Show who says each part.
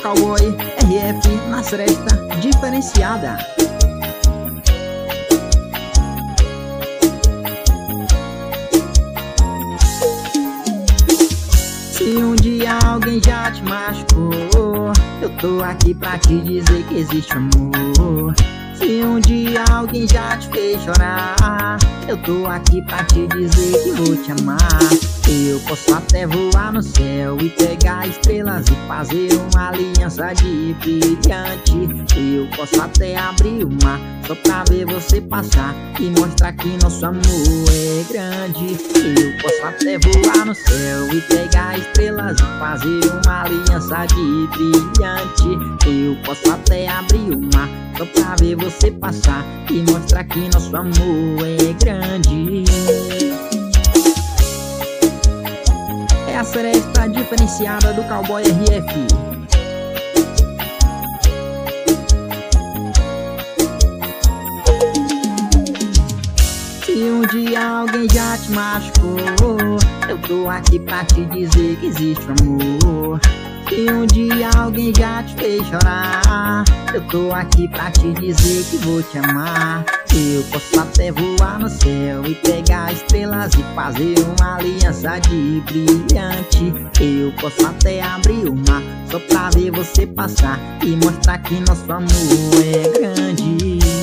Speaker 1: Cowboy RF na Seresta Diferenciada. Se um dia alguém já te machucou, eu tô aqui pra te dizer que existe amor. Se um dia alguém já te fez chorar, eu tô aqui pra te dizer que vou te amar. Eu posso até voar no céu e pegar estrelas e fazer uma aliança de brilhante. Eu posso até abrir o mar só pra ver você passar e mostrar que nosso amor é grande. Eu posso até voar no céu e pegar estrelas e fazer uma aliança de brilhante. Eu posso até abrir o mar só pra ver você passar e mostrar que nosso amor é grande. É a Seresta Diferenciada do Cowboy RF. Se um dia alguém já te machucou, eu tô aqui pra te dizer que existe amor. Se um dia alguém já te fez chorar, eu tô aqui pra te dizer que vou te amar. Eu posso até voar no céu e pegar estrelas e fazer uma aliança de brilhante. Eu posso até abrir o mar só pra ver você passar e mostrar que nosso amor é grande.